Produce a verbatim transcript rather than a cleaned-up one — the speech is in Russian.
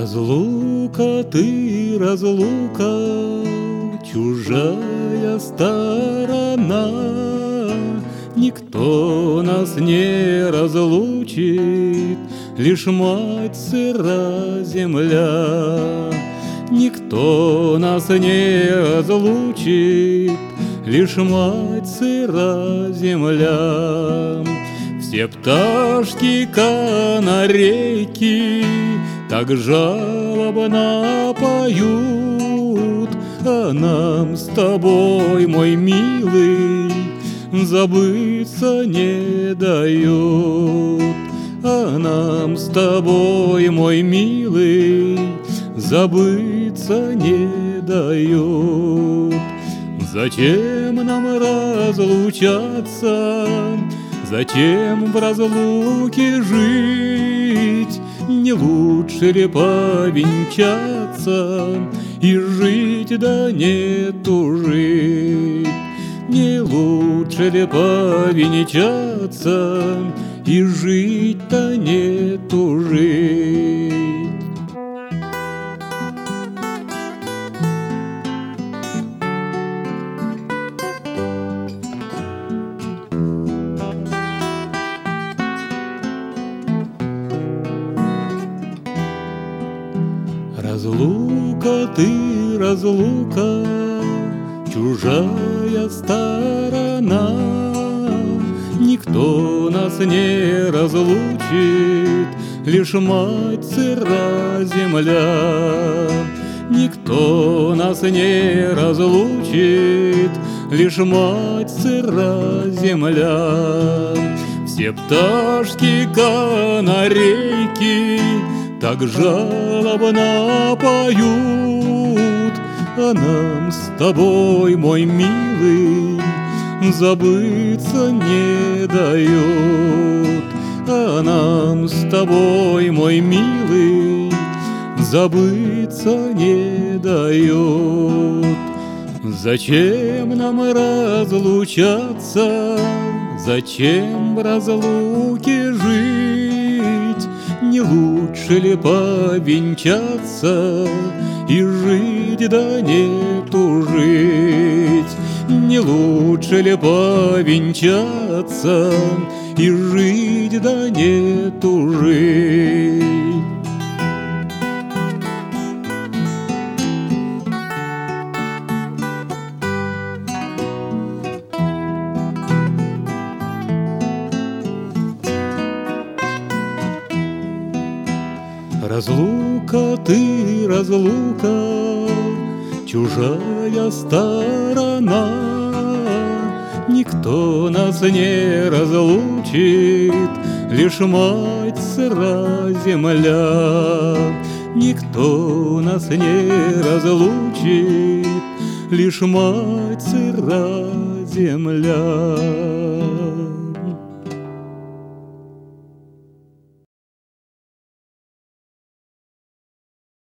Разлука ты, разлука, чужая сторона, никто нас не разлучит, лишь мать сыра земля. Никто нас не разлучит, лишь мать сыра земля. Все пташки канарейки так жалобно поют, а нам с тобой, мой милый, забыться не дают. А нам с тобой, мой милый, забыться не дают. Зачем нам разлучаться? Зачем в разлуке жить? Не лучше ли повенчаться и жить, да не тужить? Не лучше ли повенчаться и жить, да не тужить? Разлука ты, разлука, чужая сторона, никто нас не разлучит, лишь мать сыра земля. Никто нас не разлучит, лишь мать сыра земля. Все пташки канарейки так жалобно поют, а нам с тобой, мой милый, забыться не дают. А нам с тобой, мой милый, забыться не дают. Зачем нам разлучаться? Зачем в разлуке жить? Не лучше ли повенчаться и жить, да не тужить? Не лучше ли повенчаться и жить, да не тужить? Разлука ты, разлука, чужая сторона, никто нас не разлучит, лишь мать сыра земля. Никто нас не разлучит, лишь мать сыра земля.